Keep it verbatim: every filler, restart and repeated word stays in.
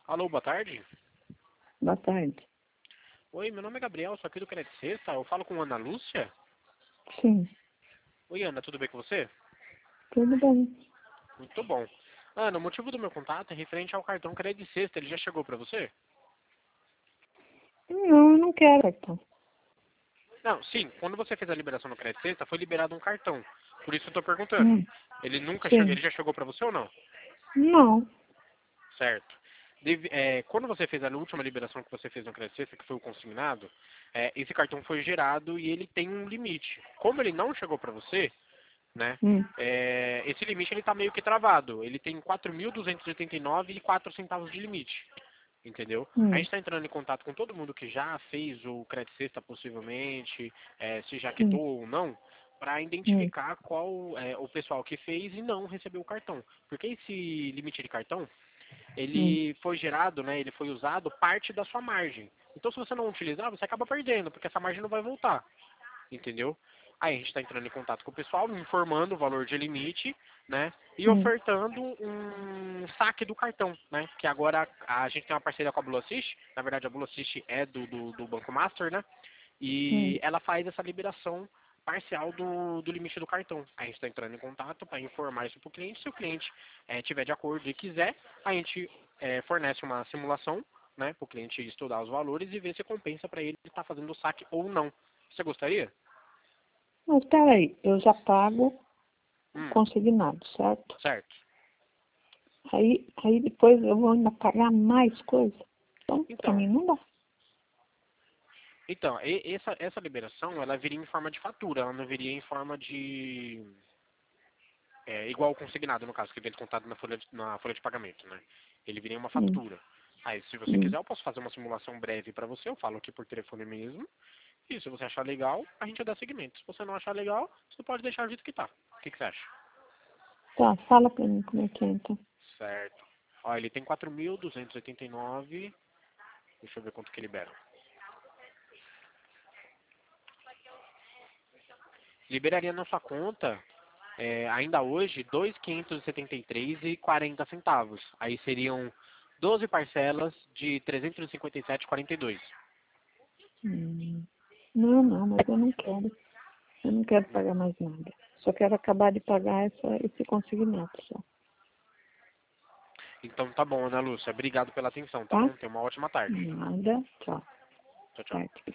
Alô, boa tarde. Boa tarde. Oi, meu nome é Gabriel, sou aqui do Crédito Sexta. Eu falo com Ana Lúcia. Sim, Oi, Ana, tudo bem com você? tudo bem. Muito bom. Ana, o motivo do meu contato é referente ao cartão Crédito Sexta. Ele já chegou para você? Não, eu não quero cartão. Não, sim. Quando você fez a liberação no Crédito Sexta, foi liberado um cartão. Por isso eu estou perguntando. Hum, Ele nunca chegou, sim. ele já chegou para você ou não? Não. Certo. Deve- é, quando você fez a última liberação que você fez no Crédito Sexta, que foi o consignado, é, esse cartão foi gerado e ele tem um limite. Como ele não chegou para você, né? Hum, É, esse limite ele está meio que travado. Ele tem quatro mil duzentos e oitenta e nove e quatro centavos de limite, entendeu? A hum, gente está entrando em contato com todo mundo que já fez o Crédito Sexta possivelmente, é, se já hum, quitou ou não, para hum, identificar qual é o pessoal que fez e não recebeu o cartão. Porque esse limite de cartão, hum. ele foi gerado, né? Ele foi usado parte da sua margem. Então, se você não utilizar, você acaba perdendo, porque essa margem não vai voltar, entendeu? Aí a gente está entrando em contato com o pessoal, informando o valor de limite, né? E hum. ofertando um saque do cartão, né? Que agora a, a gente tem uma parceria com a Blue Assist. Na verdade, a Blue Assist é do, do, do Banco Master, né? Hum. E ela faz essa liberação parcial do, do limite do cartão. A gente está entrando em contato para informar isso para o cliente. Se o cliente eh, tiver de acordo e quiser, a gente eh, fornece uma simulação, né? Para o cliente estudar os valores e ver se compensa para ele estar fazendo o saque ou não. Você gostaria? Mas peraí, eu já pago Hum, consignado, certo? certo. Aí, aí depois eu vou ainda pagar mais coisa. Então, pra Então, mim não dá. então e- essa, essa liberação, ela viria em forma de fatura, ela não viria em forma de... é, igual o consignado, no caso, que vem descontado na folha de, na folha de pagamento, né? Ele viria em uma Hum, fatura. Aí, se você hum. quiser, eu posso fazer uma simulação breve para você, eu falo aqui por telefone mesmo. E se você achar legal, a gente dá seguimento. Se você não achar legal, você pode deixar do jeito que tá. O que, que você acha? Tá, fala pra mim como é que é então. Certo. Ó, ele tem quatro mil duzentos e oitenta e nove. Deixa eu ver quanto que libera. Liberaria na sua conta, é, ainda hoje, dois mil quinhentos e setenta e três e quarenta centavos. Aí seriam doze parcelas de trezentos e cinquenta e sete e quarenta e dois. Hum. Não, não, mas eu não quero. Eu não quero pagar mais nada. Só quero acabar de pagar essa, esse consignado só. Então tá bom, Ana Lúcia. Obrigado pela atenção, tá Tá? bom? Tenha uma ótima tarde. Nada. Tchau. Tchau, tchau. Tarde.